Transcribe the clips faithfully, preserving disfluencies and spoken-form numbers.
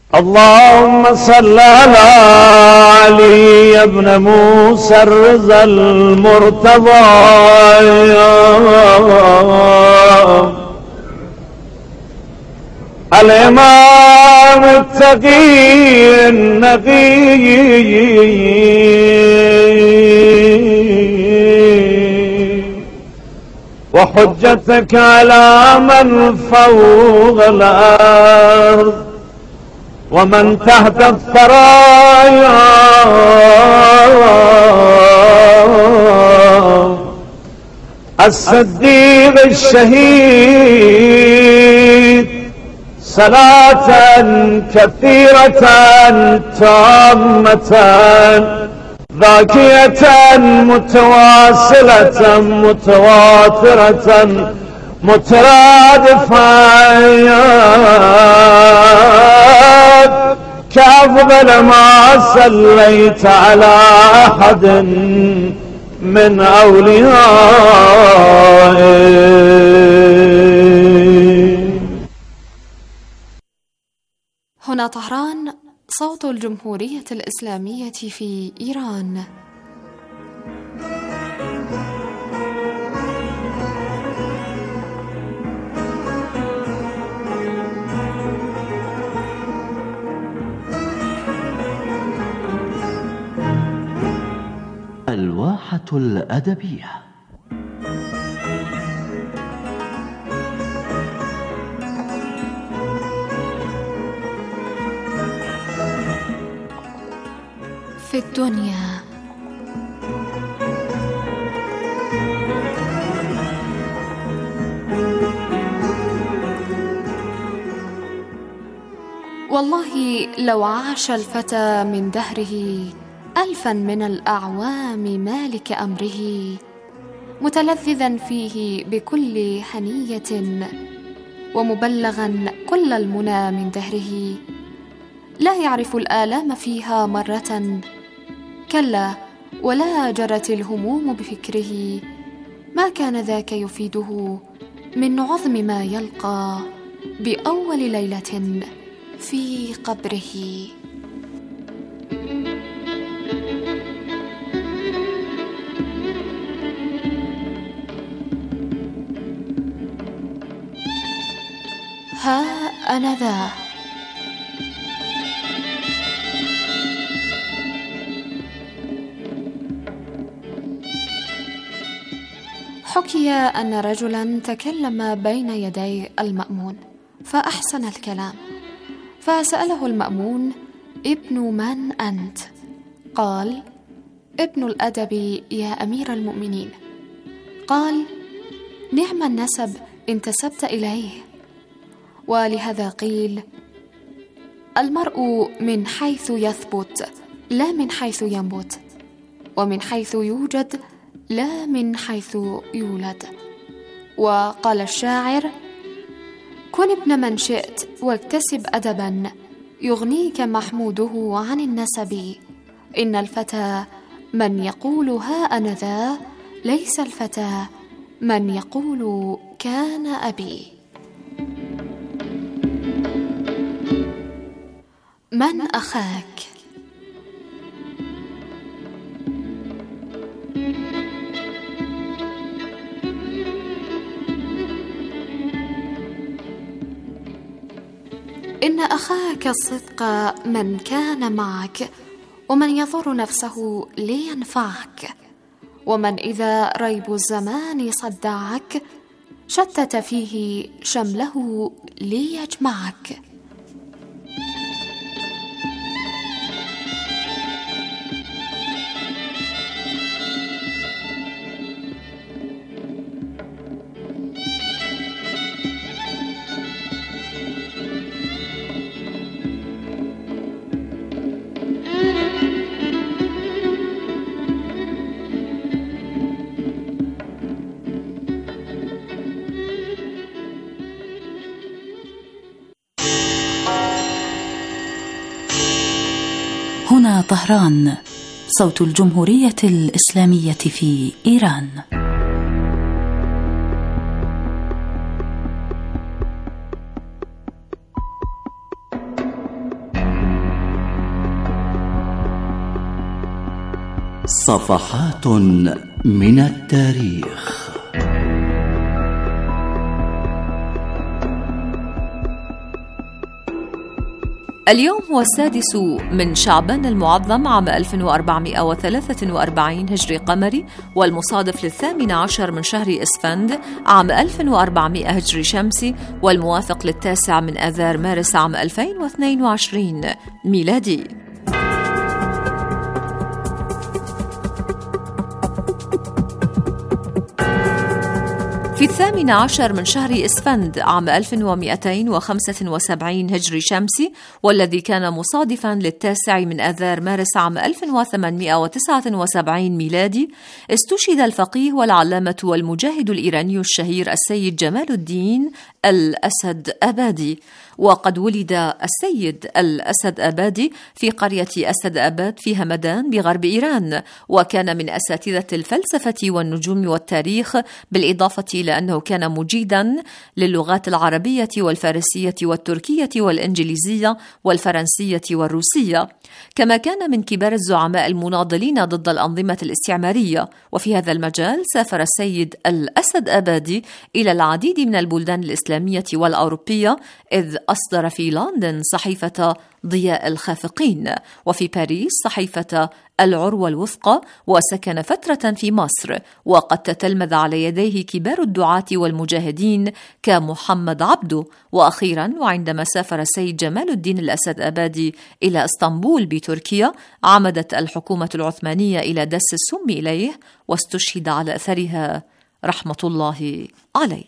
اللهم صل على علي بن موسى الرضا المرتضى الإمام التقي النقي وحجتك على من فوق الأرض ومن تحت الثرايا الصديق الشهيد صلاة كثيرة تامة ذاكية متواصلة متواترة مترادفة كأفضل ما صليت على أحد من أوليائه. هنا طهران، صوت الجمهورية الإسلامية في إيران. الواحة الأدبية. في الدنيا والله لو عاش الفتى من دهره ألفا من الأعوام مالك أمره متلذذا فيه بكل حنية ومبلغا كل المنى من دهره لا يعرف الآلام فيها مرة، كلا ولا جرت الهموم بفكره، ما كان ذاك يفيده من عظم ما يلقى بأول ليلة في قبره. ها أنا ذا حكي أن رجلا تكلم بين يدي المأمون فأحسن الكلام، فسأله المأمون: ابن من أنت؟ قال: ابن الأدب يا أمير المؤمنين. قال: نعم النسب انتسبت إليه. ولهذا قيل: المرء من حيث يثبت لا من حيث ينبت، ومن حيث يوجد لا من حيث يولد. وقال الشاعر: كن ابن من شئت واكتسب أدبا يغنيك محموده عن النسب، إن الفتى من يقول ها أنا ذا، ليس الفتى من يقول كان أبي. من أخاك؟ إن أخاك الصدق من كان معك، ومن يضر نفسه لينفعك، ومن إذا ريب الزمان صدعك شتت فيه شمله ليجمعك. هنا طهران، صوت الجمهورية الإسلامية في إيران. صفحات من التاريخ. اليوم هو السادس من شعبان المعظم عام ألف وأربعمائة وثلاثة وأربعين هجري قمري، والمصادف للثامن عشر من شهر إسفند عام ألف وأربعمائة هجري شمسي، والموافق للتاسع من آذار مارس عام ألفين واثنين وعشرين ميلادي. في الثامن عشر من شهر إسفند عام ألف ومئتين وخمسة وسبعين هجري شمسي، والذي كان مصادفا للتاسع من آذار مارس عام ألف وثمانمائة وتسعة وسبعين ميلادي، استشهد الفقيه والعلامة والمجاهد الإيراني الشهير السيد جمال الدين الأسد آبادي. وقد ولد السيد الأسد آبادي في قرية أسد آباد في همدان بغرب إيران، وكان من أساتذة الفلسفة والنجوم والتاريخ، بالإضافة إلى أنه كان مجيدا للغات العربية والفارسية والتركية والإنجليزية والفرنسية والروسية، كما كان من كبار الزعماء المناضلين ضد الأنظمة الاستعمارية. وفي هذا المجال سافر السيد الأسد آبادي إلى العديد من البلدان الإسلامية والأوروبية، إذ أصدر في لندن صحيفة ضياء الخافقين، وفي باريس صحيفة العروة الوثقى، وسكن فترة في مصر، وقد تتلمذ على يديه كبار الدعاة والمجاهدين كمحمد عبده. وأخيرا، وعندما سافر السيد جمال الدين الأسد آبادي إلى اسطنبول بتركيا، عمدت الحكومة العثمانية إلى دس السم إليه، واستشهد على أثرها رحمة الله عليه.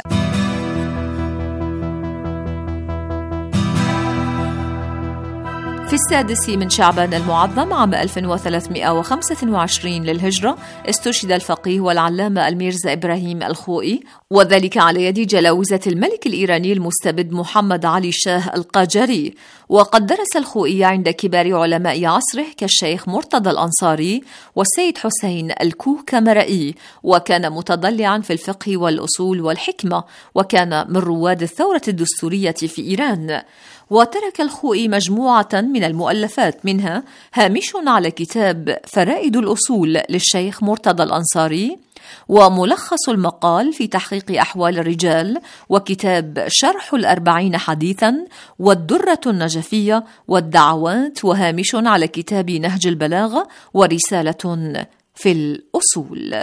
في السادس من شعبان المعظم عام ألف وثلاثمائة وخمسة وعشرين للهجرة، استشهد الفقيه والعلامة الميرزا إبراهيم الخوئي، وذلك على يد جلاوزة الملك الإيراني المستبد محمد علي شاه القاجاري. وقد درس الخوئي عند كبار علماء عصره كالشيخ مرتضى الأنصاري والسيد حسين الكوكمرائي، وكان متضلعا في الفقه والأصول والحكمة، وكان من رواد الثورة الدستورية في إيران. وترك الخوئي مجموعة من المؤلفات، منها هامش على كتاب فرائد الأصول للشيخ مرتضى الأنصاري، وملخص المقال في تحقيق أحوال الرجال، وكتاب شرح الأربعين حديثا، والدرة النجفية، والدعوات، وهامش على كتاب نهج البلاغة، ورسالة في الأصول.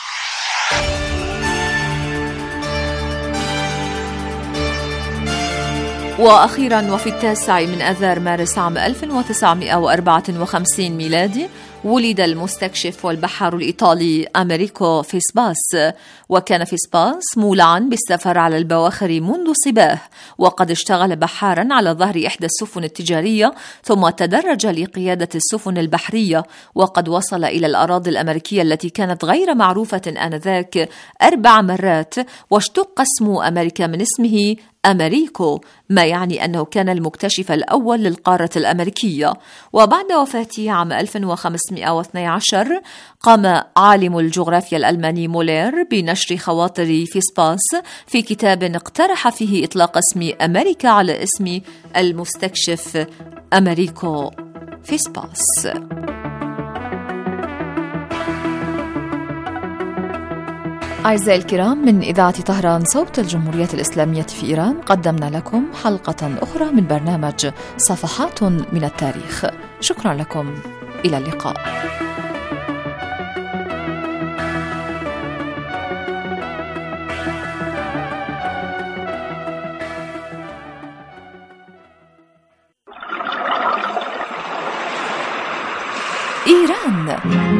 وأخيرا، وفي التاسع من آذار مارس عام ألف وتسعمائة وأربعة وخمسين ميلادي، ولد المستكشف والبحار الإيطالي أمريكو فيسباس. وكان فيسباس مولعا بالسفر على البواخر منذ صباه، وقد اشتغل بحارا على ظهر إحدى السفن التجارية، ثم تدرج لقيادة السفن البحرية، وقد وصل إلى الأراضي الأمريكية التي كانت غير معروفة آنذاك أربع مرات، واشتق اسم أمريكا من اسمه أمريكو، ما يعني أنه كان المكتشف الأول للقارة الأمريكية. وبعد وفاته عام ألف وخمسمائة واثني عشر، قام عالم الجغرافيا الألماني مولير بنشر خواطر فيسباس في كتاب اقترح فيه إطلاق اسم أمريكا على اسم المستكشف أمريكو فيسباس. أعزائي الكرام، من إذاعة طهران صوت الجمهورية الإسلامية في إيران، قدمنا لكم حلقة أخرى من برنامج صفحات من التاريخ. شكرا لكم، إلى اللقاء. إيران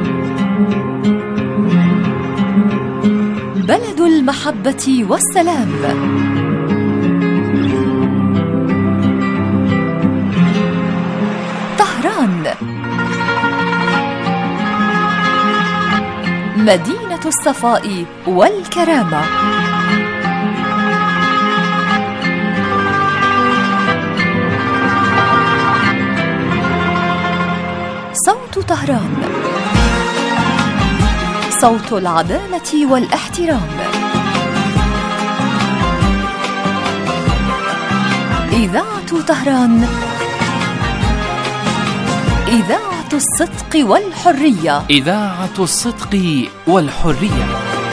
بلد المحبة والسلام. طهران مدينة الصفاء والكرامة. صوت طهران، صوت العدالة والاحترام. إذاعة طهران، إذاعة الصدق والحرية. إذاعة الصدق والحرية.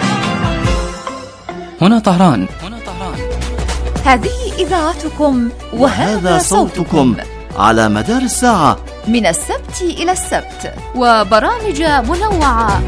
هنا طهران. هنا طهران. هذه إذاعتكم وهذا صوتكم على مدار الساعة من السبت إلى السبت، وبرامج منوعة.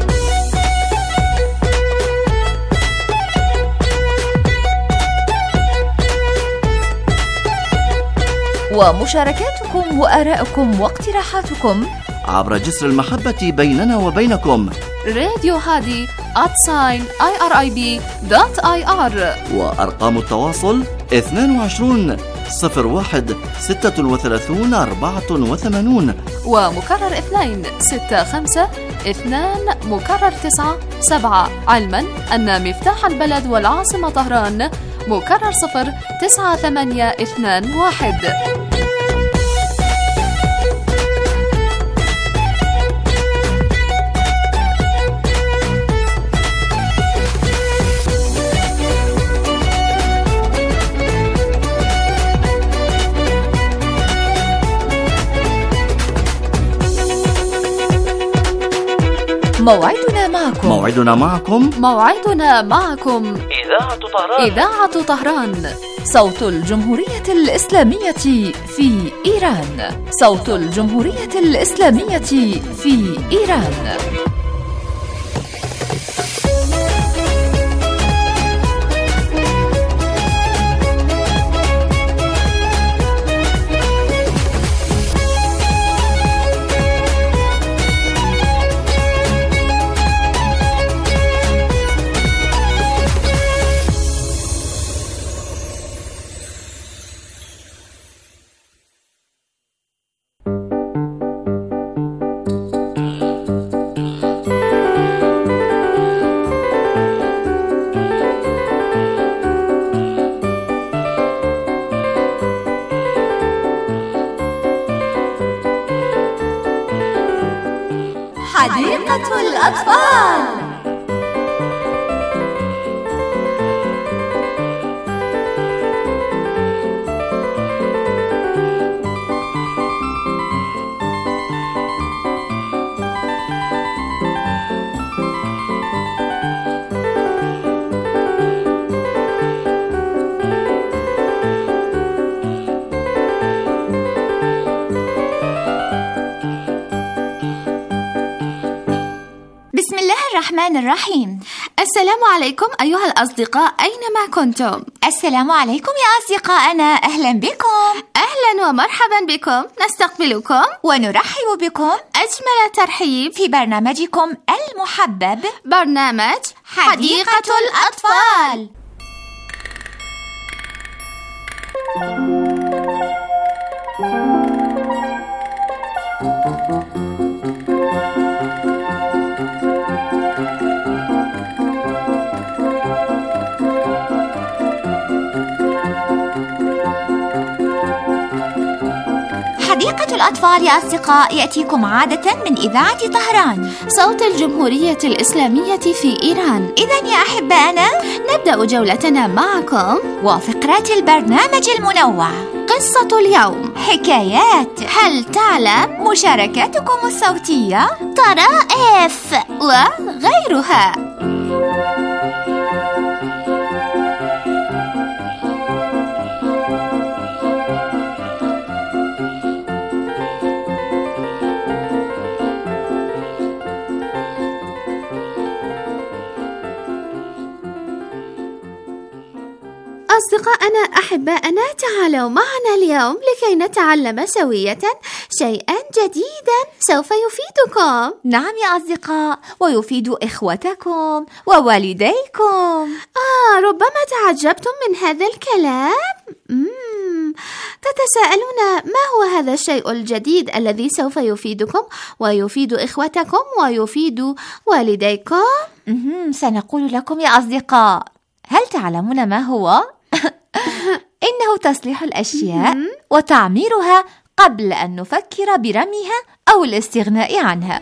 ومشاركاتكم وآراءكم واقتراحاتكم عبر جسر المحبة بيننا وبينكم. راديو هادي آت ساين آي آر آي بي دوت آي آر. وأرقام التواصل اثنان وعشرون صفر واحد ستة وثلاثون أربعة وثمانون ومكرر اثنين ستة خمسة اثنان مكرر تسعة سبعة، علما أن مفتاح البلد والعاصمة طهران مكرر صفر تسعة ثمانية اثنان واحد. موعدنا معكم موعدنا معكم موعدنا معكم إذاعة طهران. إذاعة طهران، صوت الجمهورية الإسلامية في إيران. صوت الجمهورية الإسلامية في إيران. حديقة الأطفال. بسم الله الرحمن الرحيم. السلام عليكم أيها الأصدقاء أينما كنتم. السلام عليكم يا أصدقائنا، أهلا بكم. أهلا ومرحبا بكم، نستقبلكم ونرحب بكم أجمل ترحيب في برنامجكم المحبب، برنامج حديقة الأطفال. حديقة الأطفال يا أصدقاء يأتيكم عادة من إذاعة طهران، صوت الجمهورية الإسلامية في إيران. إذن يا أحبائنا نبدأ جولتنا معكم وفقرات البرنامج المنوع، قصة اليوم، حكايات، هل تعلم، مشاركاتكم الصوتية، طرائف وغيرها. أصدقائنا أحبائنا، تعالوا معنا اليوم لكي نتعلم سوية شيئا جديدا سوف يفيدكم. نعم يا أصدقاء، ويفيد إخوتكم ووالديكم. آه ربما تعجبتم من هذا الكلام. مم. تتساءلون ما هو هذا الشيء الجديد الذي سوف يفيدكم ويفيد إخوتكم ويفيد والديكم؟ سنقول لكم يا أصدقاء. هل تعلمون ما هو؟ إنه تصليح الأشياء وتعميرها قبل أن نفكر برميها أو الاستغناء عنها.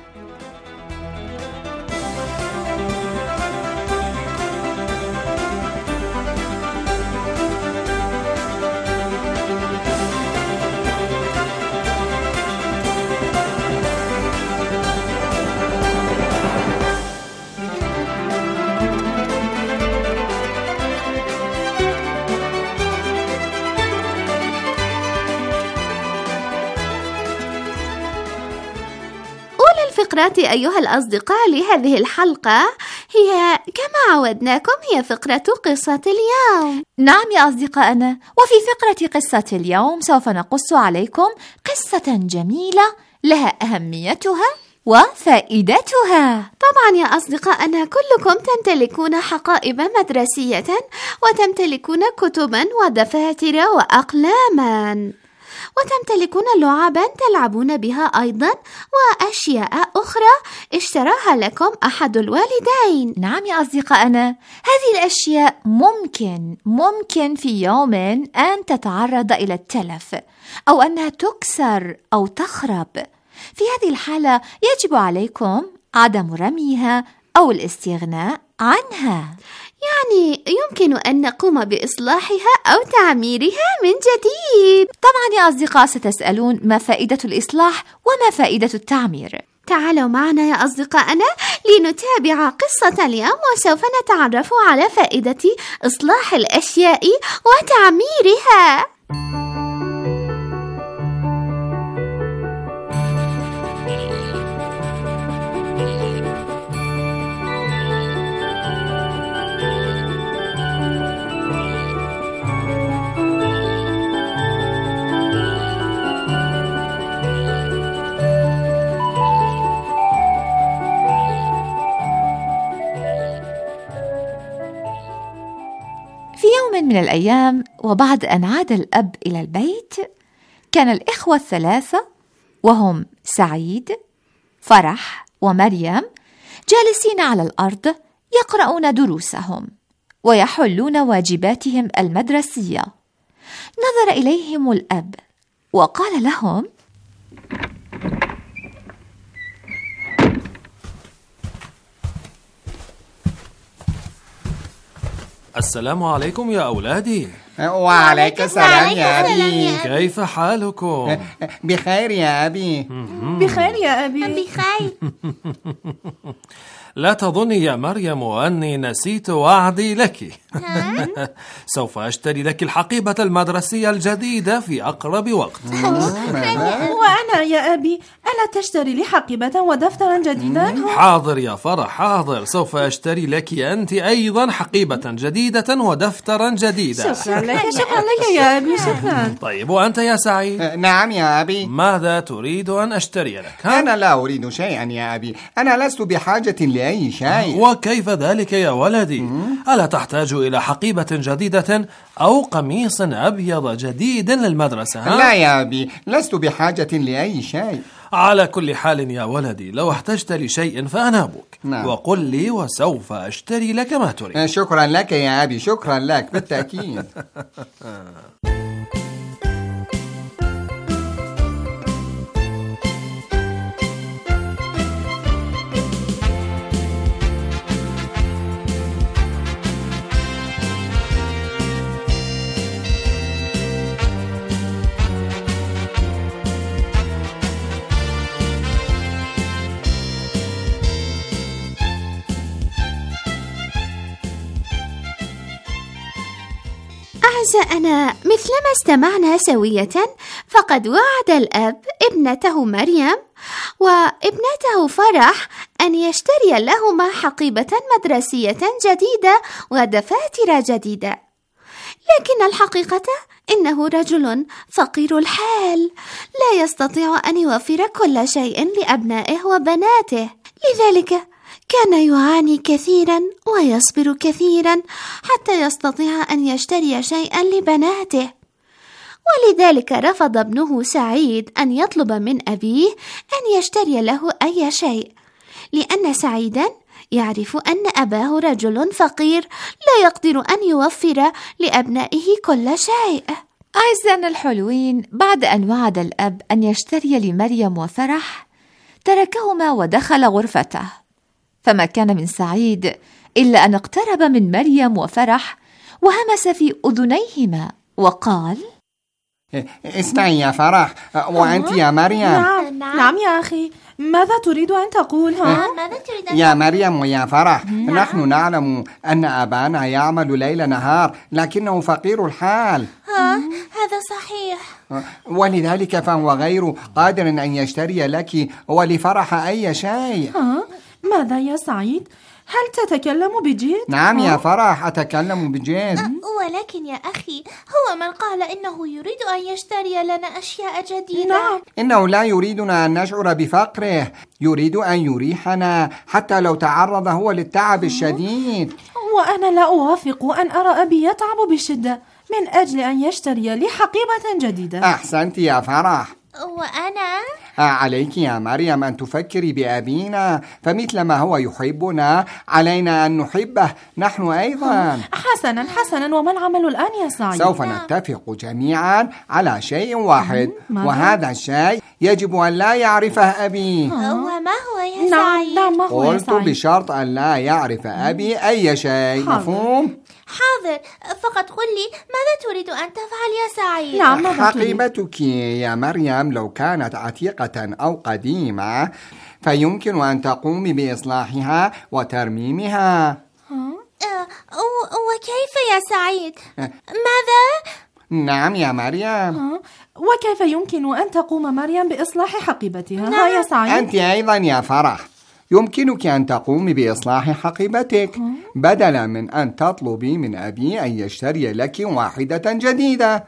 والفقرات أيها الأصدقاء لهذه الحلقة هي كما عودناكم هي فقرة قصة اليوم. نعم يا أصدقائنا، وفي فقرة قصة اليوم سوف نقص عليكم قصة جميلة لها أهميتها وفائدتها. طبعا يا أصدقائنا كلكم تمتلكون حقائب مدرسية وتمتلكون كتبا ودفاتر وأقلاما وتمتلكون لعبا تلعبون بها أيضا وأشياء أخرى اشتراها لكم أحد الوالدين. نعم يا أصدقائنا، هذه الأشياء ممكن ممكن في يوم أن تتعرض إلى التلف أو أنها تكسر أو تخرب. في هذه الحالة يجب عليكم عدم رميها أو الاستغناء عنها. يعني يمكن أن نقوم بإصلاحها أو تعميرها من جديد. طبعا يا أصدقاء ستسألون ما فائدة الإصلاح وما فائدة التعمير؟ تعالوا معنا يا أصدقائنا لنتابع قصة اليوم وسوف نتعرف على فائدة إصلاح الأشياء وتعميرها. في يوم من الأيام وبعد أن عاد الأب إلى البيت، كان الإخوة الثلاثة وهم سعيد، فرح ومريم جالسين على الأرض يقرؤون دروسهم ويحلون واجباتهم المدرسية. نظر إليهم الأب وقال لهم: السلام عليكم يا أولادي. وعليك السلام يا أبي. كيف حالكم؟ بخير يا أبي. بخير يا أبي. بخير. لا تظني يا مريم أني نسيت وعدي لك. سوف أشتري لك الحقيبة المدرسية الجديدة في أقرب وقت. وأنا يا أبي، ألا تشتري لي حقيبة ودفترا جديدا؟ حاضر يا فرح، حاضر. سوف أشتري لك أنت أيضا حقيبة جديدة ودفترا جديدا. شكرا لك، شكرا لك يا أبي، شكرا. طيب وأنت يا سعيد؟ نعم يا أبي. ماذا تريد أن أشتري لك؟ ها؟ أنا لا أريد شيئا يا أبي، أنا لست بحاجة لأي شيء. وكيف ذلك يا ولدي؟ ألا تحتاج إلى حقيبة جديدة أو قميص أبيض جديد للمدرسة؟ ها؟ لا يا أبي، لست بحاجة لأي شيء. على كل حال يا ولدي، لو احتجت لشيء فأنا أبوك. نعم. وقل لي وسوف أشتري لك ما تريد. شكرا لك يا أبي، شكرا لك بالتأكيد. أعزائنا، مثلما استمعنا سوية فقد وعد الأب ابنته مريم وابنته فرح أن يشتري لهما حقيبة مدرسية جديدة ودفاتر جديدة، لكن الحقيقة إنه رجل فقير الحال لا يستطيع أن يوفر كل شيء لأبنائه وبناته، لذلك كان يعاني كثيرا ويصبر كثيرا حتى يستطيع أن يشتري شيئا لبناته. ولذلك رفض ابنه سعيد أن يطلب من أبيه أن يشتري له أي شيء، لأن سعيدا يعرف أن أباه رجل فقير لا يقدر أن يوفر لأبنائه كل شيء. أعزائنا الحلوين، بعد أن وعد الأب أن يشتري لمريم وفرح، تركهما ودخل غرفته. فما كان من سعيد إلا أن اقترب من مريم وفرح وهمس في أذنيهما وقال: اسمعي يا فرح، وأنت يا مريم. نعم, نعم يا أخي، ماذا تريد أن تقول؟ ها؟ يا مريم ويا فرح، نحن نعلم أن أبانا يعمل ليل نهار لكنه فقير الحال. ها هذا صحيح. ولذلك فهو غير قادر أن يشتري لك ولفرح أي شيء. ها ماذا يا سعيد؟ هل تتكلم بجد؟ نعم يا فرح، أتكلم بجد. ولكن يا أخي هو من قال إنه يريد أن يشتري لنا أشياء جديدة. نعم. إنه لا يريدنا أن نشعر بفقره، يريد أن يريحنا حتى لو تعرض هو للتعب الشديد. وأنا لا أوافق أن أرى أبي يتعب بشدة من أجل أن يشتري لي حقيبة جديدة. أحسنت يا فرح. وأنا؟ عليك يا مريم أن تفكري بأبينا، فمثلما هو يحبنا علينا أن نحبه نحن أيضا. حسنا حسنا، وما العمل الآن يا سعيد؟ سوف نتفق جميعا على شيء واحد، وهذا الشيء يجب أن لا يعرفه أبي. وما هو يا سعيد؟ نعم ما هو يا قلت سعيد؟ بشرط أن لا يعرف أبي أي شيء. مفهوم؟ حاضر، فقط قل لي ماذا تريد أن تفعل يا سعيد؟ نعم حقيبتك يا مريم لو كانت عتيقة أو قديمة فيمكن أن تقومي بإصلاحها وترميمها. وكيف يا سعيد؟ ماذا؟ نعم يا مريم. وكيف يمكن أن تقوم مريم بإصلاح حقيبتها؟ ها يا سعيد؟ أنت أيضا يا فرح يمكنك أن تقومي بإصلاح حقيبتك بدلا من أن تطلبي من أبي أن يشتري لك واحدة جديدة.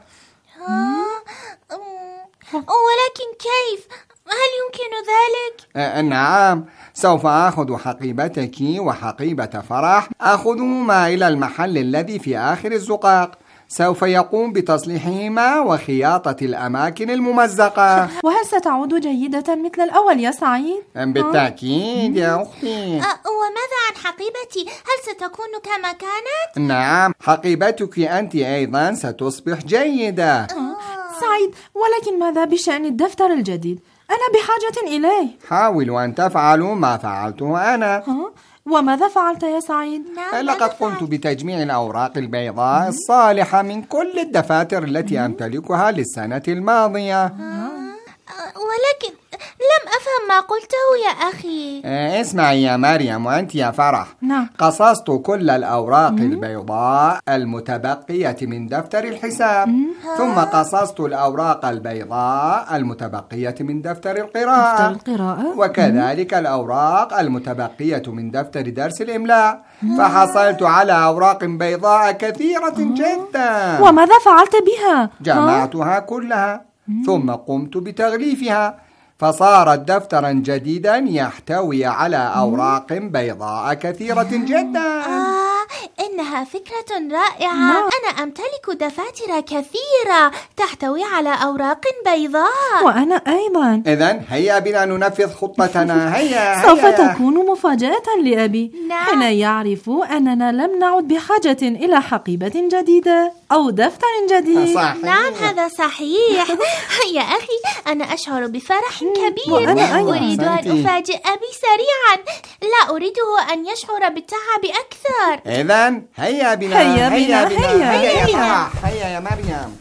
ولكن كيف؟ هل يمكن ذلك؟ أه نعم، سوف أخذ حقيبتك وحقيبة فرح، أخذهما إلى المحل الذي في آخر الزقاق، سوف يقوم بتصليحهما وخياطة الأماكن الممزقة. وهل ستعود جيدة مثل الأول يا سعيد؟ بالتأكيد يا أختي. وماذا عن حقيبتي؟ هل ستكون كما كانت؟ نعم، حقيبتك أنت أيضا ستصبح جيدة. سعيد، ولكن ماذا بشأن الدفتر الجديد؟ أنا بحاجة إليه. حاولوا أن تفعلوا ما فعلته أنا. وماذا فعلت يا سعيد؟ لقد قمت بتجميع الأوراق البيضاء الصالحة من كل الدفاتر التي أمتلكها للسنة الماضية. ولكن لم أفهم ما قلته يا أخي. اسمعي يا مريم وأنت يا فرح. نعم. قصصت كل الأوراق البيضاء المتبقية من دفتر الحساب، ثم قصصت الأوراق البيضاء المتبقية من دفتر القراءة، دفتر القراءة؟ وكذلك الأوراق المتبقية من دفتر درس الإملاء، فحصلت على أوراق بيضاء كثيرة جدا. وماذا فعلت بها؟ جمعتها كلها ثم قمت بتغليفها، فصارت دفترا جديدا يحتوي على أوراق بيضاء كثيرة جدا. آه، إنها فكرة رائعة. نعم. أنا أمتلك دفاتر كثيرة تحتوي على أوراق بيضاء. وأنا أيضا. إذن هيا بنا ننفذ خطتنا. هيا سوف هيا. تكون مفاجأة لأبي. نعم. حين يعرف أننا لم نعد بحاجة إلى حقيبة جديدة أو دفتر جديد. صحيح. نعم هذا صحيح. يا أخي أنا أشعر بفرح كبير. أريد أن أفاجئ أبي سريعا، لا أريده أن يشعر بالتعب أكثر. إذن هيا بنا. هيا بنا. هيا بنا. هيا, هيا يا هيا. فرح. هيا يا مريم.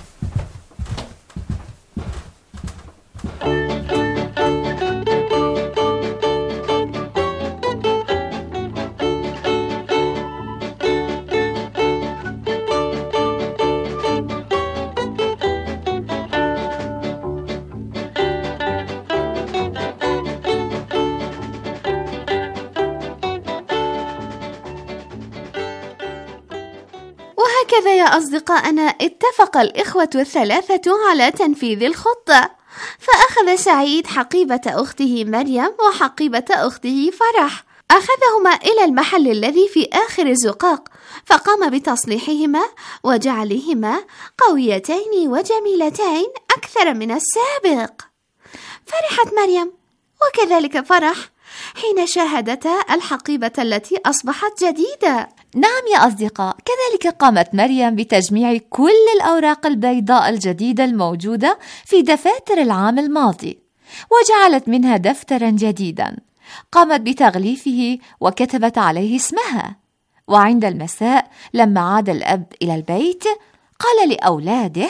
وهكذا يا أصدقائنا اتفق الإخوة الثلاثة على تنفيذ الخطة، فأخذ سعيد حقيبة أخته مريم وحقيبة أخته فرح، أخذهما إلى المحل الذي في آخر الزقاق، فقام بتصليحهما وجعلهما قويتين وجميلتين أكثر من السابق. فرحت مريم وكذلك فرح حين شاهدتا الحقيبة التي أصبحت جديدة. نعم يا أصدقاء، كذلك قامت مريم بتجميع كل الأوراق البيضاء الجديدة الموجودة في دفاتر العام الماضي، وجعلت منها دفترا جديدا قامت بتغليفه وكتبت عليه اسمها. وعند المساء لما عاد الأب إلى البيت قال لأولاده: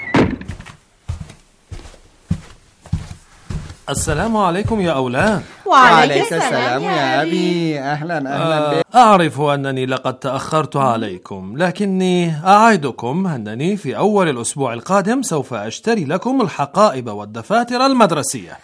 السلام عليكم يا أولاد. وعليك السلام يا أبي. أهلا أهلا بك. أعرف أنني لقد تأخرت عليكم، لكني أعدكم أنني في أول الأسبوع القادم سوف أشتري لكم الحقائب والدفاتر المدرسية.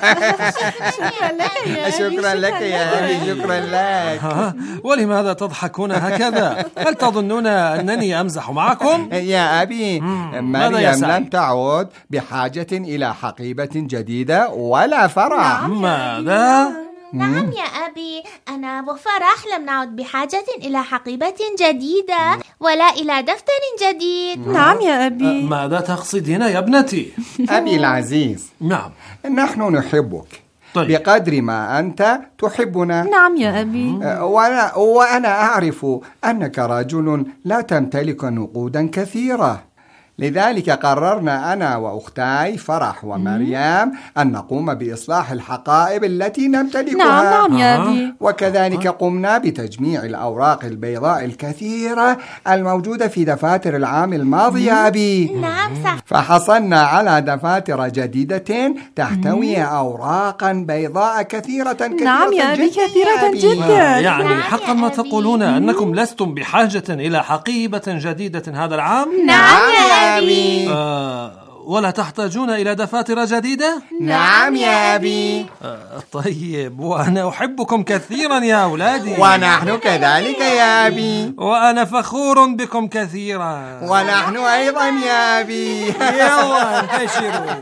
شكرا لك يا أبي، شكرا لك. ولماذا تضحكون هكذا؟ هل تظنون أنني أمزح معكم؟ يا أبي، مريم لم تعد بحاجة إلى حقيبة جديدة ولا فرح. ماذا؟ نعم يا أبي، أنا وفرح لم نعد بحاجة إلى حقيبة جديدة ولا إلى دفتر جديد. نعم يا أبي. ماذا تقصدين يا ابنتي؟ أبي العزيز، نعم، نحن نحبك. طيب. بقدر ما أنت تحبنا. نعم يا أبي. وأنا, وأنا أعرف أنك رجل لا تمتلك نقودا كثيرة، لذلك قررنا أنا وأختاي فرح ومريم أن نقوم بإصلاح الحقائب التي نمتلكها. نعم نعم يا أبي. وكذلك قمنا بتجميع الأوراق البيضاء الكثيرة الموجودة في دفاتر العام الماضي يا أبي. نعم صح. فحصلنا على دفاتر جديدة تحتوي أوراقا بيضاء كثيرة كثيرة. نعم يا أبي، كثيرة جدا. يعني نعم حقا ما تقولون أنكم لستم بحاجة إلى حقيبة جديدة هذا العام؟ نعم يا أبي. آه ولا تحتاجون إلى دفاتر جديدة؟ نعم يا أبي. آه طيب، وأنا أحبكم كثيرا يا أولادي. ونحن كذلك يا أبي. وأنا فخور بكم كثيرا. ونحن أيضا يا أبي. يلا انتشروا.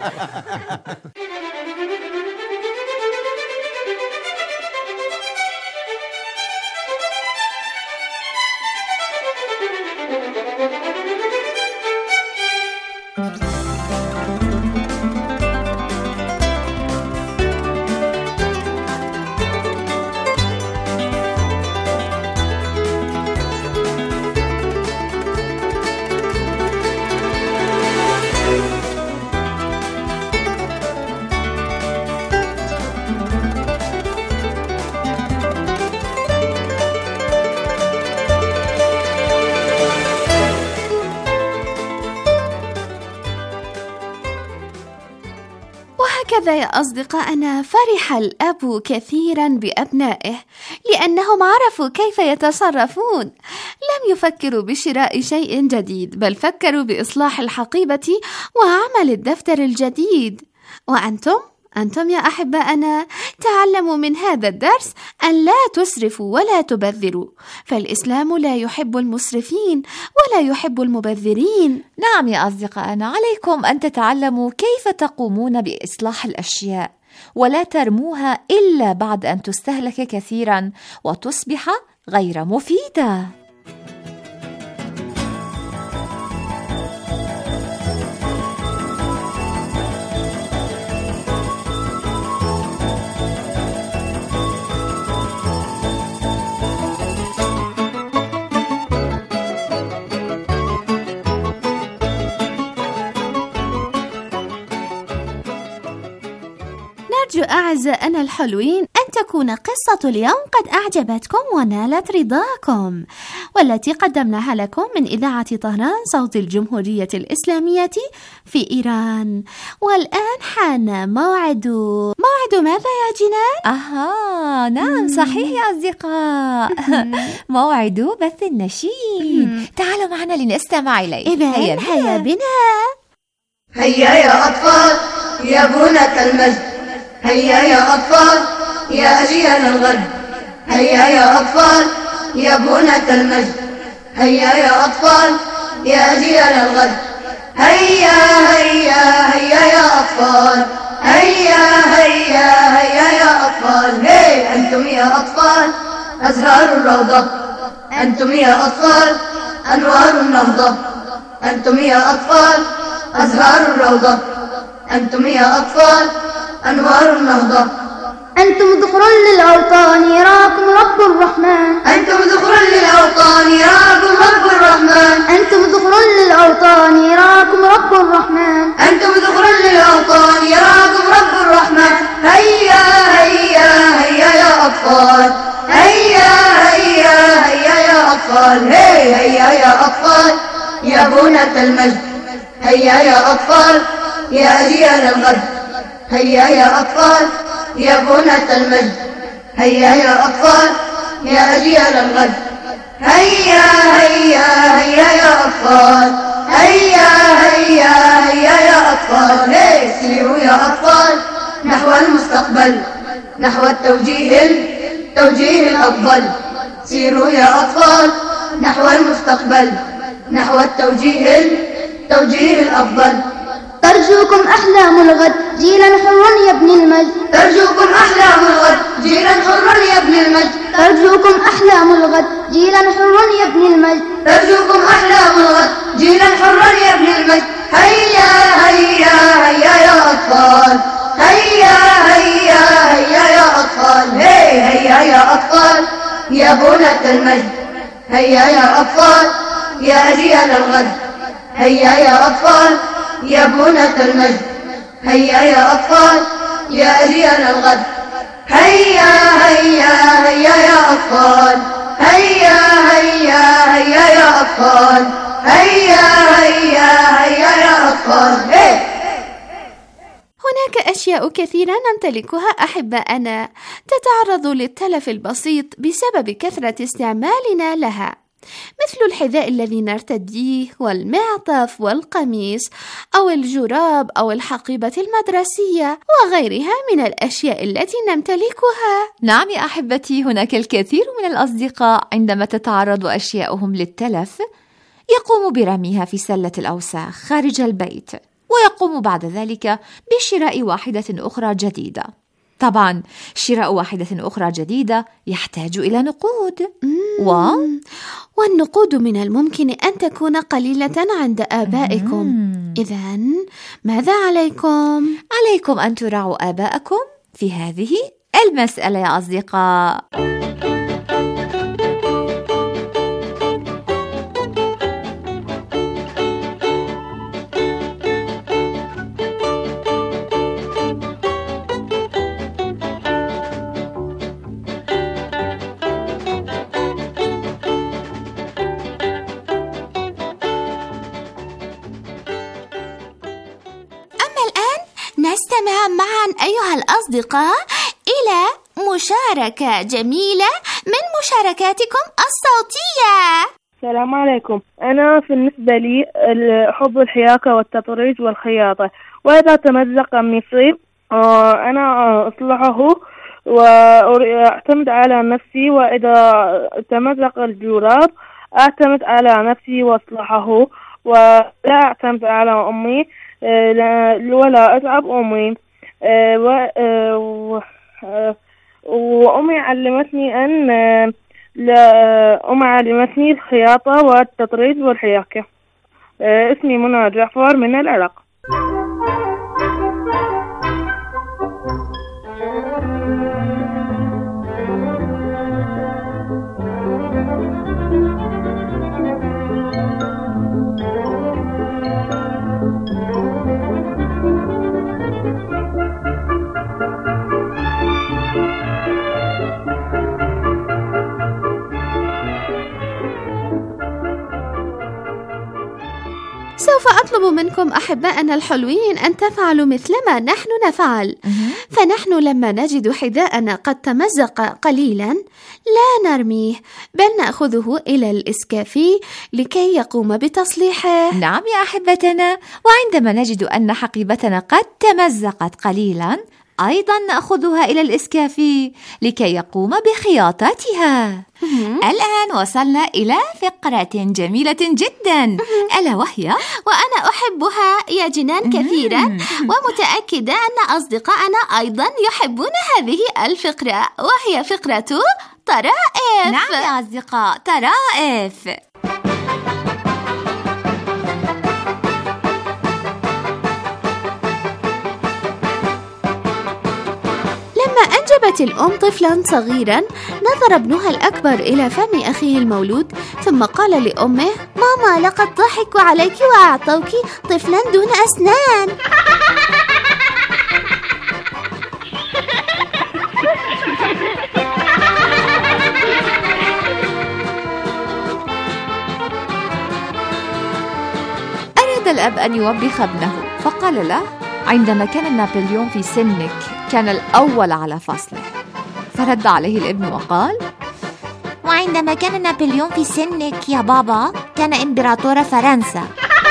هكذا يا أصدقائنا فرح الأب كثيرا بأبنائه لأنهم عرفوا كيف يتصرفون. لم يفكروا بشراء شيء جديد، بل فكروا بإصلاح الحقيبة وعمل الدفتر الجديد. وأنتم؟ أنتم يا أحبائنا تعلموا من هذا الدرس أن لا تسرفوا ولا تبذروا، فالإسلام لا يحب المسرفين ولا يحب المبذرين. نعم يا أصدقائنا، عليكم أن تتعلموا كيف تقومون بإصلاح الأشياء ولا ترموها إلا بعد أن تستهلك كثيرا وتصبح غير مفيدة. أرجو أعزائنا الحلوين أن تكون قصة اليوم قد أعجبتكم ونالت رضاكم، والتي قدمناها لكم من إذاعة طهران صوت الجمهورية الإسلامية في إيران. والآن حان موعد موعد ماذا يا جنان؟ أها نعم صحيح يا أصدقاء، موعد بث النشيد. تعالوا معنا لنستمع إليه. إذن هيا, هيا بنا. هيا يا أطفال يا بنات المجد، هيا يا أطفال يا أجيال الغد، هيا يا أطفال يا بنات المجد، هيا يا أطفال يا أجيال الغد، هيا هيا هيا يا أطفال، هيا هيا هيا يا أطفال. هي أنتم يا أطفال أزهار الروضة، أنتم يا أطفال أنوار النهضة، أنتم يا أطفال أزهار الروضة، أنتم يا أطفال أنوار النهضة، أنتم ذخر للأوطان يراكم رب الرحمن، أنتم ذخر للأوطان يراكم رب الرحمن، أنتم ذخر للأوطان يراكم رب الرحمن، أنتم ذخر للأوطان يراكم رب الرحمن. هيا هيا هيا يا أطفال، هيا هيا هيا يا أطفال، هي هيا يا أطفال يا بنات المجد، هيا يا أطفال يا أجيال الغد، هيا يا أطفال يا بنة المجد. هيا يا أطفال يا أجيال الغد. هيا هيا هيا يا أطفال. هيا هيا هيا يا أطفال. هي سيروا يا أطفال نحو المستقبل، نحو التوجيه التوجيه الأفضل. سيروا يا أطفال نحو المستقبل، نحو التوجيه التوجيه الأفضل. ترجوكم أحلام الغد جيلا حرا يبني المجد. ترجوكم أحلام الغد جيلا حرا يبني المجد. ترجوكم أحلام الغد جيلا حرا يبني المجد. ترجوكم أحلام الغد جيلا حرا يبني المجد. هيا هيا هيا يا أطفال. هيا هيا هيا يا أطفال. هي هيا يا أطفال يا بنة المجد. هيا يا أطفال يا أجيال الغد. هيا يا أطفال يا بنة المجد. هيا يا أطفال يا أجيال الغد. هيا هيا هيا يا أطفال. هيا هيا هيا يا أطفال. هيا هيا هيا يا أطفال. هي. هناك أشياء كثيرة نمتلكها أحباءنا تتعرض للتلف البسيط بسبب كثرة استعمالنا لها، مثل الحذاء الذي نرتديه والمعطف والقميص أو الجراب أو الحقيبة المدرسية وغيرها من الأشياء التي نمتلكها. نعم يا أحبتي، هناك الكثير من الأصدقاء عندما تتعرض أشياؤهم للتلف يقوم برميها في سلة الأوساخ خارج البيت، ويقوم بعد ذلك بشراء واحدة أخرى جديدة. طبعا شراء واحدة أخرى جديدة يحتاج إلى نقود و... والنقود من الممكن أن تكون قليلة عند آبائكم. إذن ماذا عليكم؟ عليكم أن تراعوا آباءكم في هذه المسألة يا أصدقاء. نستمع معا أيها الأصدقاء إلى مشاركة جميلة من مشاركاتكم الصوتية. السلام عليكم. أنا بالنسبة لي أحب الحياكة والتطريز والخياطة، وإذا تمزق قميصي أنا أصلحه وأعتمد على نفسي، وإذا تمزق الجراب أعتمد على نفسي وأصلحه ولا أعتمد على أمي ولا أتعب أمي. وأمي علمتني أن لا أمي علمتني الخياطة والتطريز والحياكة. اسمي منى جعفر من العراق. سوف أطلب منكم أحبائنا الحلوين أن تفعلوا مثلما نحن نفعل. فنحن لما نجد حذاءنا قد تمزق قليلا لا نرميه، بل نأخذه إلى الإسكافي لكي يقوم بتصليحه. نعم يا أحبتنا، وعندما نجد أن حقيبتنا قد تمزقت قليلا أيضا نأخذها إلى الإسكافي لكي يقوم بخياطتها. الآن وصلنا إلى فقرة جميلة جدا، ألا وهي وأنا أحبها يا جنان كثيرا، ومتأكدة أن أصدقائنا أيضا يحبون هذه الفقرة، وهي فقرة طرائف. نعم يا أصدقاء، طرائف. أنجبت الأم طفلا صغيرا، نظر ابنها الأكبر إلى فم أخيه المولود ثم قال لأمه: ماما، لقد ضحكوا عليك وأعطوك طفلا دون أسنان. أراد الأب أن يوبخ ابنه فقال له: عندما كان نابليون في سنك كان الأول على فصله، فرد عليه الابن وقال: وعندما كان نابليون في سنك يا بابا كان إمبراطور فرنسا.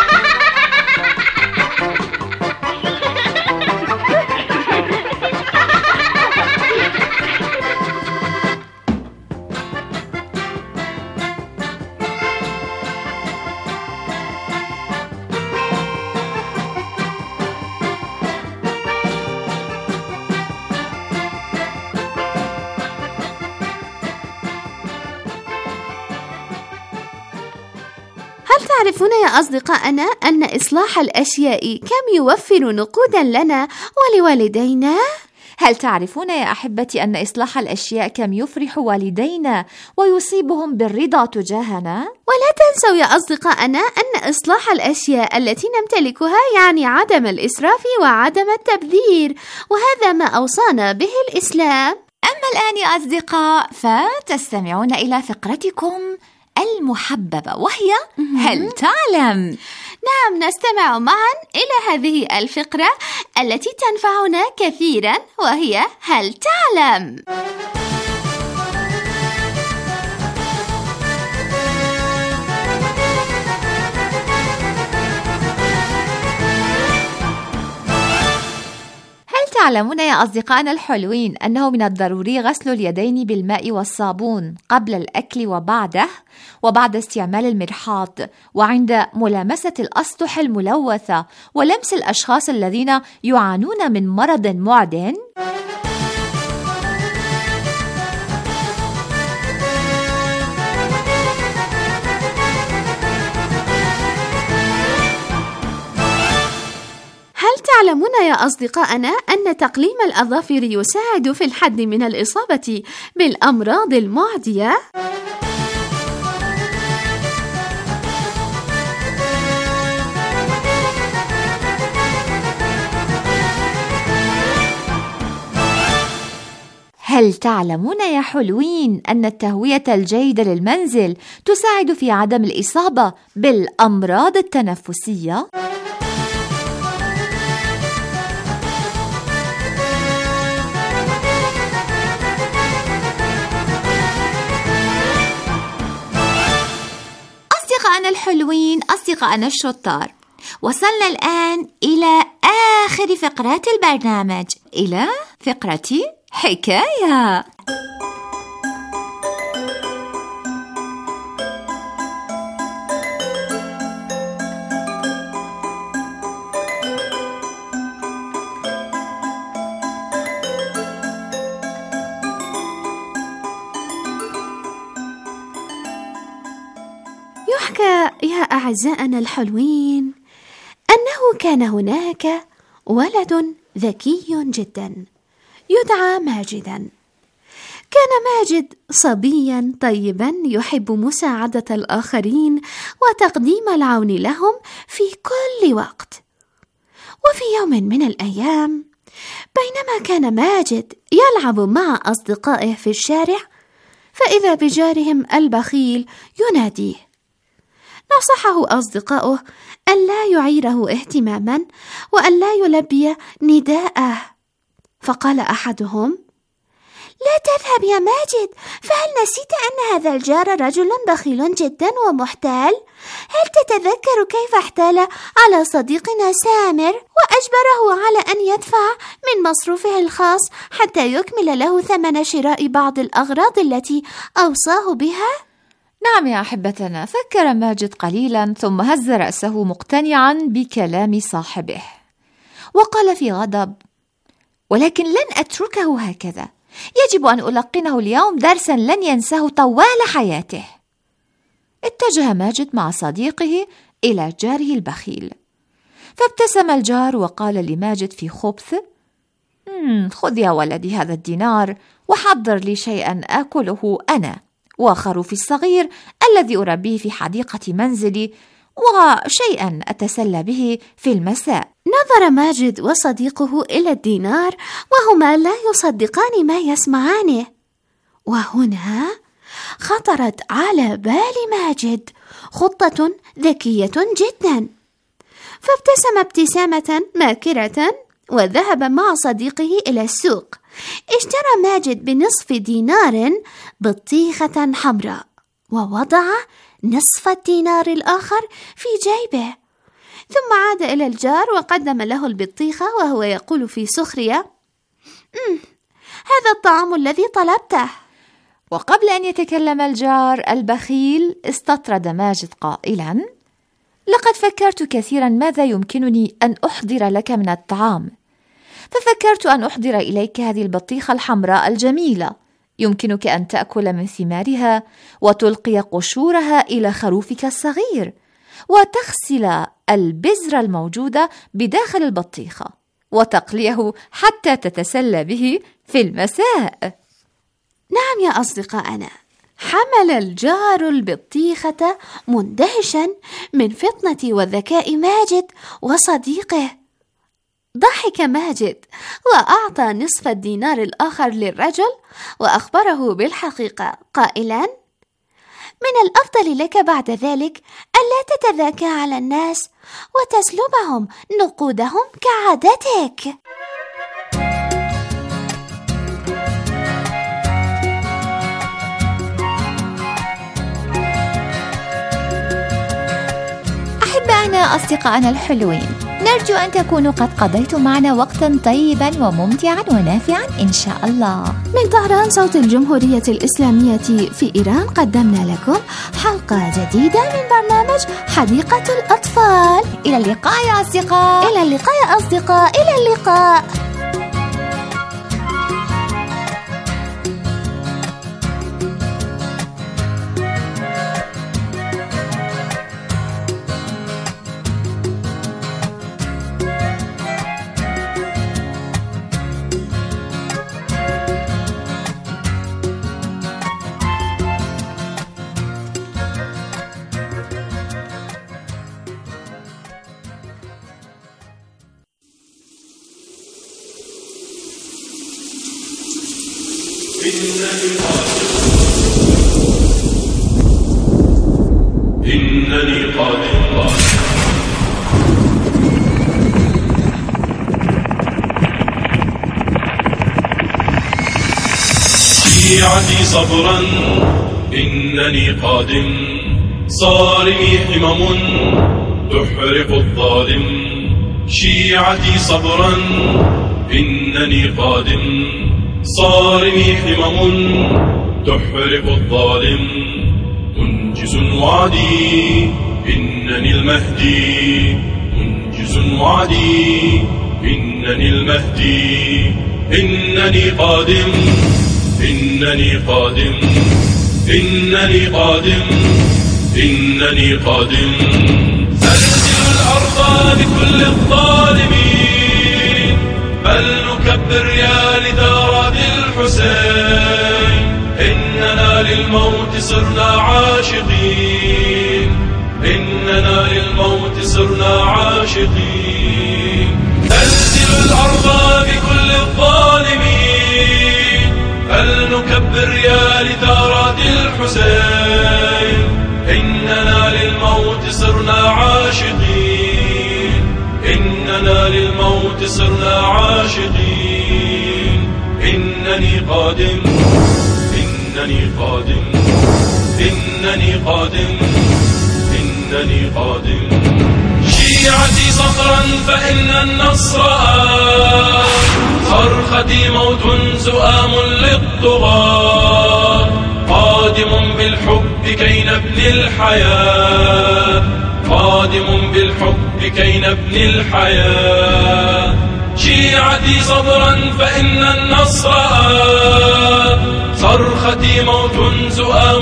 هل تعرفون يا أصدقائنا أن إصلاح الأشياء كم يوفر نقودا لنا ولوالدينا؟ هل تعرفون يا أحبتي أن إصلاح الأشياء كم يفرح والدينا ويصيبهم بالرضا تجاهنا؟ ولا تنسوا يا أصدقائنا أن إصلاح الأشياء التي نمتلكها يعني عدم الإسراف وعدم التبذير، وهذا ما أوصانا به الإسلام. أما الآن يا أصدقاء فتستمعون إلى فقرتكم المحببة، وهي هل تعلم؟ نعم، نستمع معا إلى هذه الفقرة التي تنفعنا كثيرا، وهي هل تعلم؟ تعلمون يا أصدقائنا الحلوين أنه من الضروري غسل اليدين بالماء والصابون قبل الأكل وبعده، وبعد استعمال المرحاض، وعند ملامسة الأسطح الملوثة، ولمس الأشخاص الذين يعانون من مرض معدٍ؟ هل تعلمون يا أصدقائنا أن تقليم الأظافر يساعد في الحد من الإصابة بالأمراض المعدية؟ هل تعلمون يا حلوين أن التهوية الجيدة للمنزل تساعد في عدم الإصابة بالأمراض التنفسية؟ أصدقائنا الحلوين، أصدقائنا الشطار، وصلنا الآن إلى آخر فقرات البرنامج، إلى فقرة حكاية. يحكى يا أعزائنا الحلوين أنه كان هناك ولد ذكي جدا يدعى ماجدا. كان ماجد صبيا طيبا يحب مساعدة الآخرين وتقديم العون لهم في كل وقت. وفي يوم من الأيام بينما كان ماجد يلعب مع أصدقائه في الشارع، فإذا بجارهم البخيل يناديه. نصحه أصدقاؤه أن لا يعيره اهتماما وأن لا يلبي نداءه، فقال أحدهم: لا تذهب يا ماجد، فهل نسيت أن هذا الجار رجل بخيل جدا ومحتال؟ هل تتذكر كيف احتال على صديقنا سامر وأجبره على أن يدفع من مصروفه الخاص حتى يكمل له ثمن شراء بعض الأغراض التي أوصاه بها؟ نعم يا أحبتنا، فكر ماجد قليلا ثم هز رأسه مقتنعا بكلام صاحبه، وقال في غضب: ولكن لن أتركه هكذا، يجب أن ألقنه اليوم درسا لن ينساه طوال حياته. اتجه ماجد مع صديقه إلى جاره البخيل، فابتسم الجار وقال لماجد في خبث: خذ يا ولدي هذا الدينار وحضر لي شيئا آكله أنا وخروفي الصغير الذي أربيه في حديقة منزلي، وشيئا أتسلى به في المساء. نظر ماجد وصديقه إلى الدينار وهما لا يصدقان ما يسمعانه، وهنا خطرت على بال ماجد خطة ذكية جدا، فابتسم ابتسامة ماكرة وذهب مع صديقه إلى السوق. اشترى ماجد بنصف دينار بطيخة حمراء، ووضع نصف الدينار الآخر في جيبه، ثم عاد إلى الجار وقدم له البطيخة وهو يقول في سخرية: هذا الطعام الذي طلبته. وقبل أن يتكلم الجار البخيل استطرد ماجد قائلا: لقد فكرت كثيرا ماذا يمكنني أن أحضر لك من الطعام، ففكرت أن أحضر إليك هذه البطيخة الحمراء الجميلة، يمكنك أن تأكل من ثمارها وتلقي قشورها إلى خروفك الصغير، وتغسل البذرة الموجودة بداخل البطيخة وتقليه حتى تتسلى به في المساء. نعم يا أصدقائنا، حمل الجار البطيخة مندهشا من فطنة وذكاء ماجد وصديقه. ضحك ماجد وأعطى نصف الدينار الآخر للرجل وأخبره بالحقيقة قائلا: من الأفضل لك بعد ذلك ألا تتذاكى على الناس وتسلبهم نقودهم كعادتك. أحبائنا أصدقائنا الحلوين، نرجو أن تكونوا قد قضيتم معنا وقتا طيبا وممتعا ونافعا إن شاء الله. من طهران صوت الجمهورية الإسلامية في إيران قدمنا لكم حلقة جديدة من برنامج حديقة الأطفال. إلى اللقاء يا أصدقاء. إلى اللقاء يا أصدقاء. إلى اللقاء. إنني قادم. شيعتي صبرا إنني قادم، صارمي حمم تحرق الظالم. شيعتي صبرا إنني قادم، صارمي حمم تحرق الظالم. منجز وعدي إنني المهدي، منجز وعدي إنني المهدي. إنني قادم، إنني قادم، إنني قادم، إنني قادم. أنزل الأرض بكل الظالمين، بل نكبر يا لثارات الحسين. إننا للموت صرنا عاشقين، إننا للموت صرنا عاشقين. أنزل الأرض بكل الظالمين، بل نكبر يا لثارات الحسين. إننا للموت صرنا عاشقين، إننا للموت صرنا عاشقين. إنني قادم، إنني قادم، إنني قادم، إنني قادم. شيعتي صخرا فإن النصر آت، صرختي موت زؤام للطغاة. قادم بالحب كي نبني الحياة، قادم بالحب كي نبني الحياة. شيعتي صبرا فإن النصر آت، صرختي موت زؤام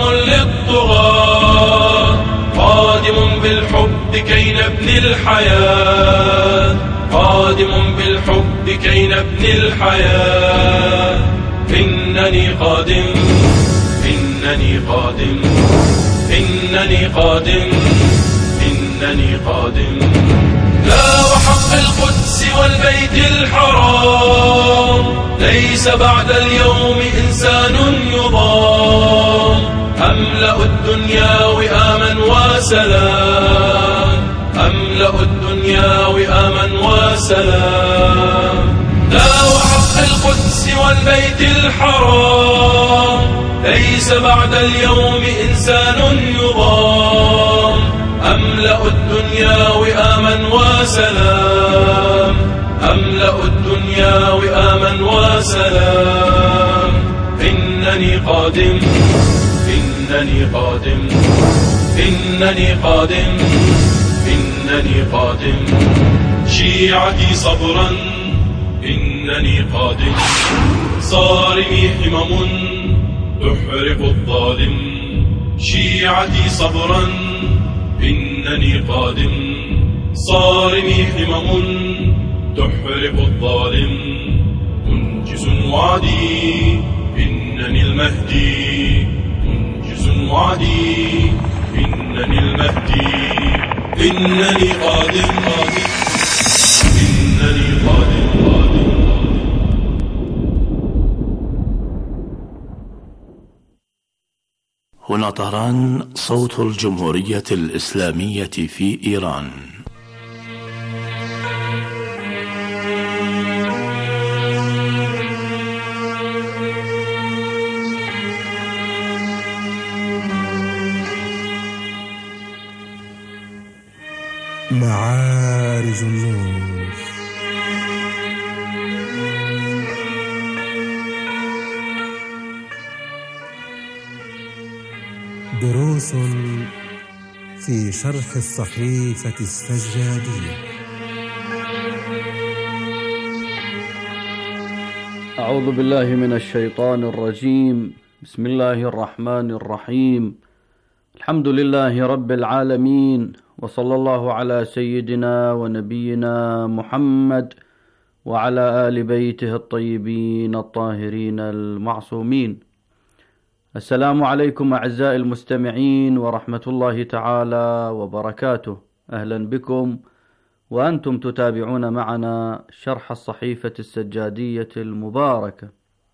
للطغاة. قادم بالحب كي نبني الحياة، قادم بالحب كي نبني الحياة. إنني قادم، إنني قادم، إنني قادم، إنني قادم. لا وحق القدس والبيت الحرام، ليس بعد اليوم إنسان يضام. أملأ الدنيا وئاما وسلام، أملأ الدنيا وئاما وسلام. سوى البيت الحرام، ليس بعد اليوم إنسان يضام. أملأ الدنيا وئاما وسلام، أملأ الدنيا وئاما وسلام. إنني قادم، إنني قادم، إنني قادم، إنني قادم. شيعتي صبرا، إنني قادم. صارمي همم تحرق الظالم. شيعتي صبرا، إنني قادم. صارمي همم تحرق الظالم. منجز وعدي، إنني المهدي. منجز وعدي، إنني المهدي. إنني قادم، قادم، إنني قادم، قادم. هنا طهران، صوت الجمهورية الإسلامية في إيران. معارج النور. دروس في شرح الصحيفة السجادية. أعوذ بالله من الشيطان الرجيم. بسم الله الرحمن الرحيم. الحمد لله رب العالمين، وصلى الله على سيدنا ونبينا محمد وعلى آل بيته الطيبين الطاهرين المعصومين. السلام عليكم أعزائي المستمعين ورحمة الله تعالى وبركاته. أهلا بكم وأنتم تتابعون معنا شرح الصحيفة السجادية المباركة.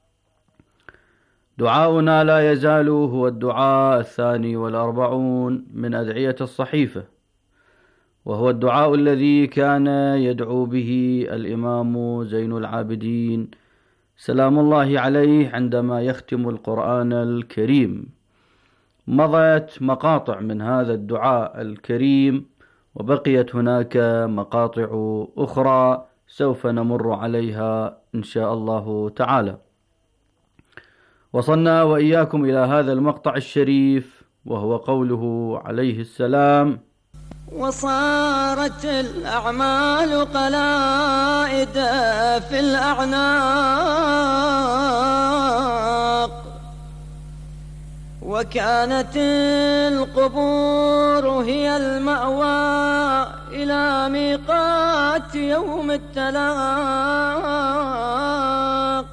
دعاؤنا لا يزال هو الدعاء الثاني والأربعون من أدعية الصحيفة، وهو الدعاء الذي كان يدعو به الإمام زين العابدين سلام الله عليه عندما يختم القرآن الكريم. مضت مقاطع من هذا الدعاء الكريم، وبقيت هناك مقاطع أخرى سوف نمر عليها إن شاء الله تعالى. وصلنا وإياكم إلى هذا المقطع الشريف، وهو قوله عليه السلام: وصارت الأعمال قلائد في الأعناق، وكانت القبور هي المأوى إلى ميقات يوم التلاق.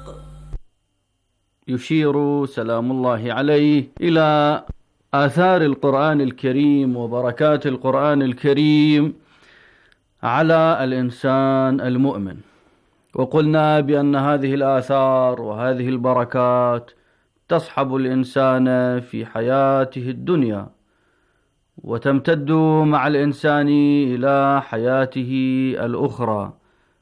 يشير سلام الله عليه إلى آثار القرآن الكريم وبركات القرآن الكريم على الإنسان المؤمن. وقلنا بأن هذه الآثار وهذه البركات تصحب الإنسان في حياته الدنيا، وتمتد مع الإنسان إلى حياته الأخرى.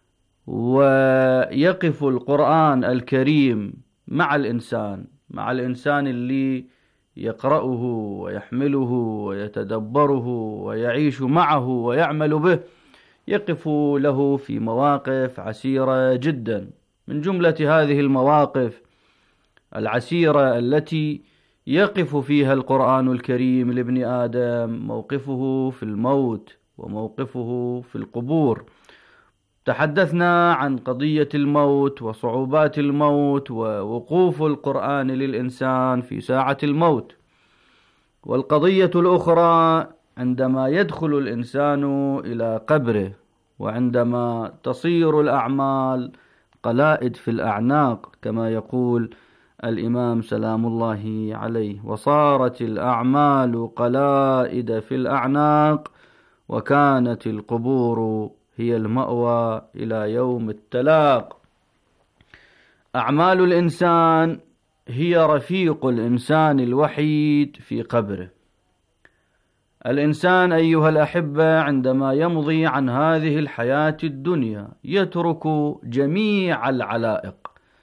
ويقف القرآن الكريم مع الإنسان مع الإنسان اللي يقرأه ويحمله ويتدبره ويعيش معه ويعمل به، يقف له في مواقف عسيرة جدا. من جملة هذه المواقف العسيرة التي يقف فيها القرآن الكريم لابن آدم موقفه في الموت وموقفه في القبور. تحدثنا عن قضية الموت وصعوبات الموت ووقوف القرآن للإنسان في ساعة الموت. والقضية الأخرى عندما يدخل الإنسان إلى قبره، وعندما تصير الأعمال قلائد في الأعناق كما يقول الإمام سلام الله عليه: وصارت الأعمال قلائد في الأعناق، وكانت القبور هي المأوى إلى يوم التلاق. أعمال الإنسان هي رفيق الإنسان الوحيد في قبره. الإنسان أيها الأحبة عندما يمضي عن هذه الحياة الدنيا يترك جميع العلائق،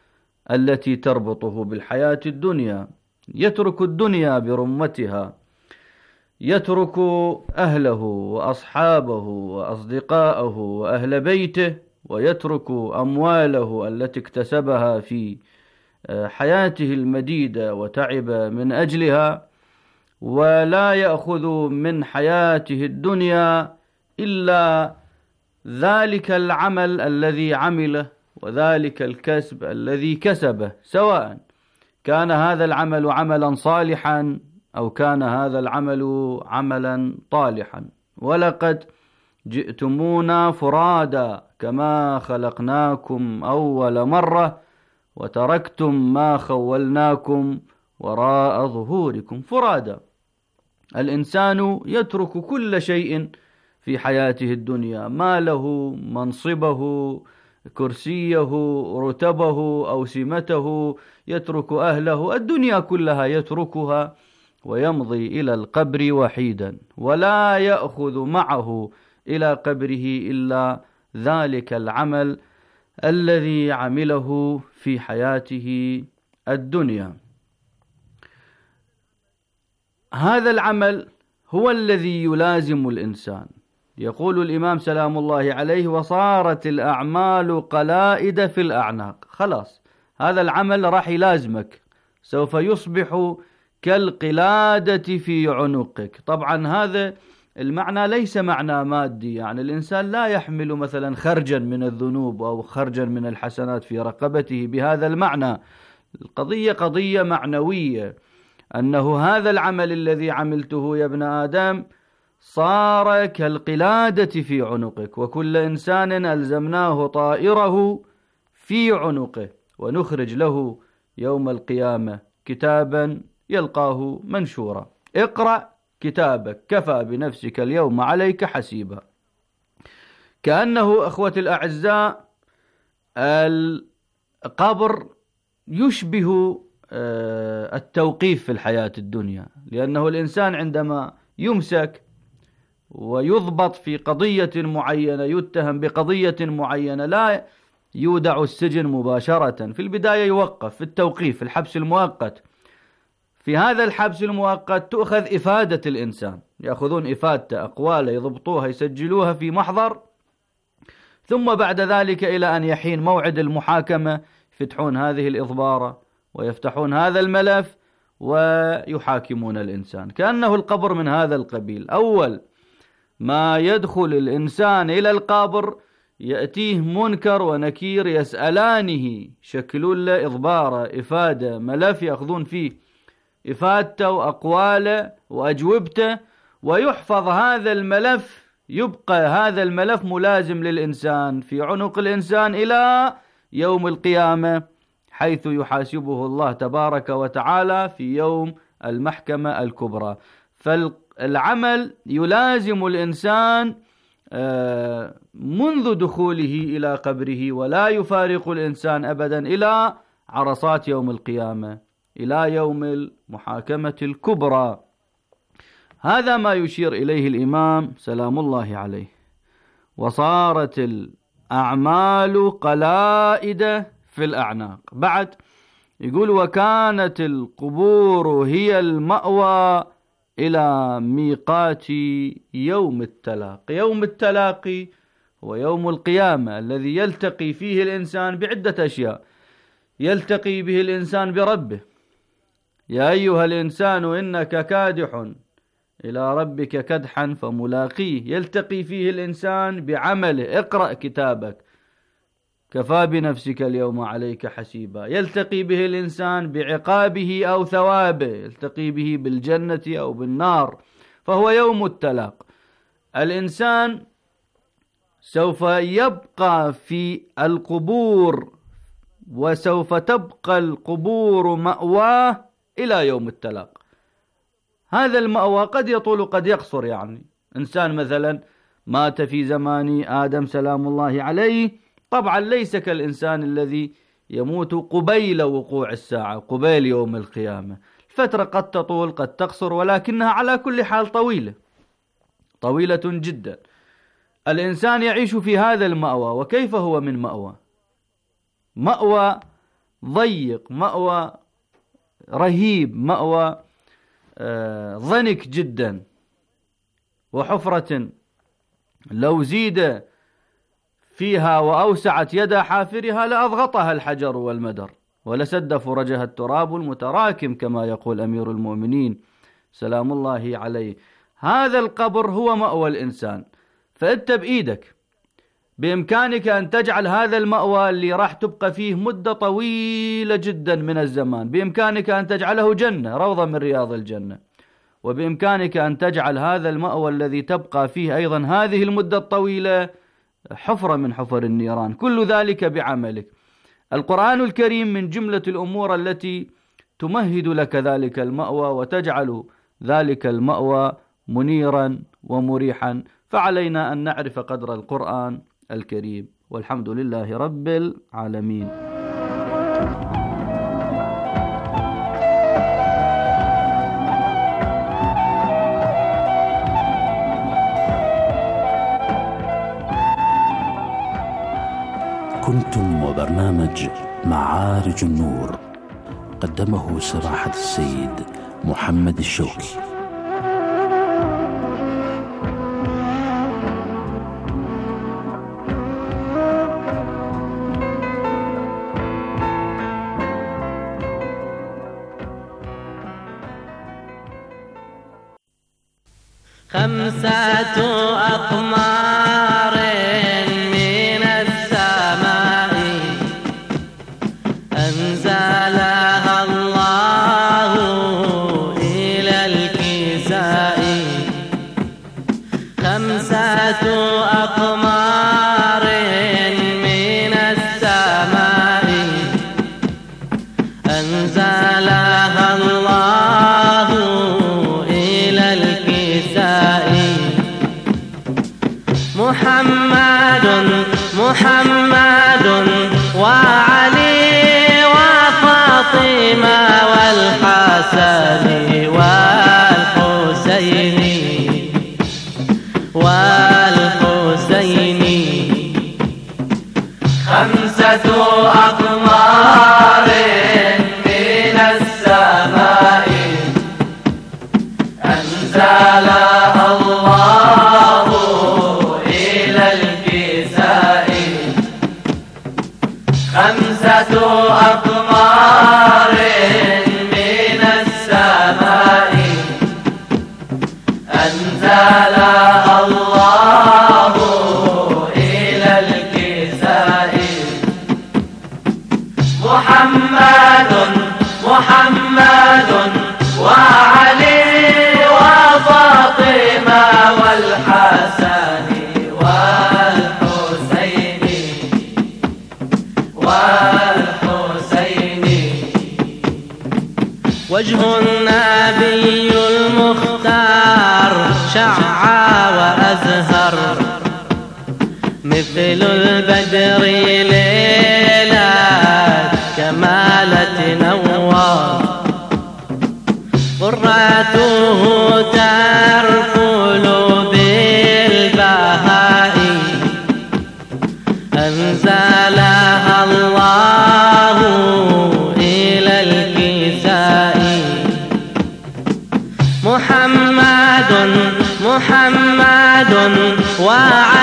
التي تربطه بالحياة الدنيا، يترك الدنيا برمتها، يترك أهله وأصحابه وأصدقاءه وأهل بيته، ويترك أمواله التي اكتسبها في حياته المديدة وتعب من أجلها، ولا يأخذ من حياته الدنيا إلا ذلك العمل الذي عمله وذلك الكسب الذي كسبه، سواء كان هذا العمل عملا صالحا أو كان هذا العمل عملا طالحا. ولقد جئتمونا فرادا كما خلقناكم أول مرة وتركتم ما خولناكم وراء ظهوركم فرادا. الإنسان يترك كل شيء في حياته الدنيا، ماله، منصبه، كرسيه، رتبه، أوسمته، يترك أهله، الدنيا كلها يتركها ويمضي إلى القبر وحيدا، ولا يأخذ معه إلى قبره إلا ذلك العمل الذي عمله في حياته الدنيا. هذا العمل هو الذي يلازم الإنسان. يقول الإمام سلام الله عليه: وصارت الأعمال قلائد في الأعناق. خلاص هذا العمل راح يلازمك، سوف يصبح كالقلادة في عنقك. طبعا هذا المعنى ليس معنى مادي، يعني الإنسان لا يحمل مثلا خرجا من الذنوب أو خرجا من الحسنات في رقبته بهذا المعنى. القضية قضية معنوية، أنه هذا العمل الذي عملته يا ابن آدم صار كالقلادة في عنقك، وكل إنسان ألزمناه طائره في عنقه ونخرج له يوم القيامة كتابا يلقاه منشورا. اقرأ كتابك كفى بنفسك اليوم عليك حسيبا. كأنه أخوة الأعزاء القبر يشبه التوقيف في الحياة الدنيا، لأنه الإنسان عندما يمسك ويضبط في قضية معينة، يتهم بقضية معينة، لا يودع السجن مباشرة، في البداية يوقف في التوقيف، في الحبس المؤقت. في هذا الحبس المؤقت تؤخذ إفادة الإنسان، يأخذون إفادته، أقواله، يضبطوها، يسجلوها في محضر، ثم بعد ذلك إلى أن يحين موعد المحاكمة يفتحون هذه الإضبارة ويفتحون هذا الملف ويحاكمون الإنسان. كأنه القبر من هذا القبيل. أول ما يدخل الإنسان إلى القبر يأتيه منكر ونكير يسألانه، شكلون له إضبارة، إفادة، ملف يأخذون فيه إفادته وأقواله وأجوبته، ويحفظ هذا الملف، يبقى هذا الملف ملازم للإنسان في عنق الإنسان إلى يوم القيامة، حيث يحاسبه الله تبارك وتعالى في يوم المحكمة الكبرى. فالعمل يلازم الإنسان منذ دخوله إلى قبره، ولا يفارق الإنسان أبدا إلى عرصات يوم القيامة، إلى يوم المحاكمة الكبرى. هذا ما يشير إليه الإمام سلام الله عليه. وصارت الأعمال قلائد في الأعناق. بعد يقول: وكانت القبور هي المأوى إلى ميقات يوم التلاقي. يوم التلاقي هو يوم القيامة الذي يلتقي فيه الإنسان بعدة أشياء. يلتقي به الإنسان بربه: يا أيها الإنسان إنك كادح إلى ربك كدحا فملاقيه. يلتقي فيه الإنسان بعمله: اقرأ كتابك كفى بنفسك اليوم عليك حسيبا. يلتقي به الإنسان بعقابه أو ثوابه، يلتقي به بالجنة أو بالنار، فهو يوم التلاق. الإنسان سوف يبقى في القبور، وسوف تبقى القبور مأواه إلى يوم التلاق. هذا المأوى قد يطول قد يقصر، يعني إنسان مثلا مات في زمان آدم سلام الله عليه، طبعا ليس كالإنسان الذي يموت قبيل وقوع الساعة، قبيل يوم القيامة. الفترة قد تطول قد تقصر، ولكنها على كل حال طويلة طويلة جدا. الإنسان يعيش في هذا المأوى. وكيف هو من مأوى؟ مأوى ضيق، مأوى رهيب، مأوى ضنك جدا، وحفرة لو زيد فيها وأوسعت يد حافرها لأضغطها الحجر والمدر ولسد فرجها التراب المتراكم كما يقول أمير المؤمنين سلام الله عليه. هذا القبر هو مأوى الإنسان، فأنت بإيدك بإمكانك أن تجعل هذا المأوى اللي راح تبقى فيه مدة طويلة جدا من الزمان، بإمكانك أن تجعله جنة، روضة من رياض الجنة، وبإمكانك أن تجعل هذا المأوى الذي تبقى فيه أيضا هذه المدة الطويلة حفرة من حفر النيران، كل ذلك بعملك. القرآن الكريم من جملة الأمور التي تمهد لك ذلك المأوى وتجعل ذلك المأوى منيرا ومريحا، فعلينا أن نعرف قدر القرآن الكريم، والحمد لله رب العالمين. كنتم وبرنامج معارج النور، قدمه سماحة السيد محمد الشوكي. خمسة أقمار من السماء أنزلها الله إلى الكساء. خمسة أقمار من السماء أنزلها الله إلى الكساء. محمد محمد وعلي وفاطمة والحسن والحسين والحسين. خمسة أقمار من السماء أنزلها الله إلى الكساء. خمسة أقمار من السماء أنزلها الله إلى الكساء. محمد محمد وعلي وفاطمة والحسن والحسين والحسين. وجه النبي المختار شع وأزهر مثل البدر ليلة كمالة نوار. قرته ترفل بالبهاء أنزلها الله إلى الكساء. محمد محمد وعلي